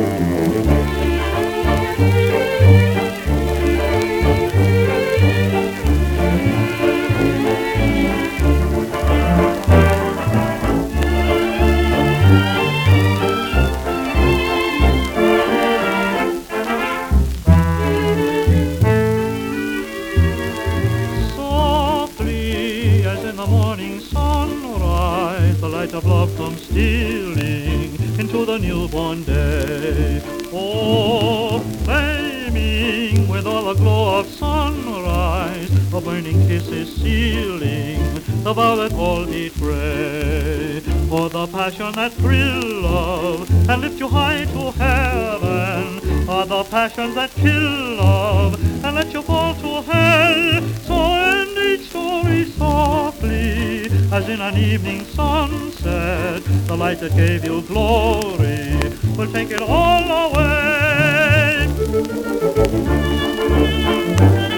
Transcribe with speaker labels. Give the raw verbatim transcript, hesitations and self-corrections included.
Speaker 1: The morning sunrise, the light of love comes stealing into the newborn day. Oh, flaming with all the glow of sunrise, a burning kiss is sealing the vow that all betray. For the passion that thrill love and lift you high to heaven are the passions that kill love and let you fall to hell. So end each story softly, as in an evening sunset, the light that gave you glory will take it all away.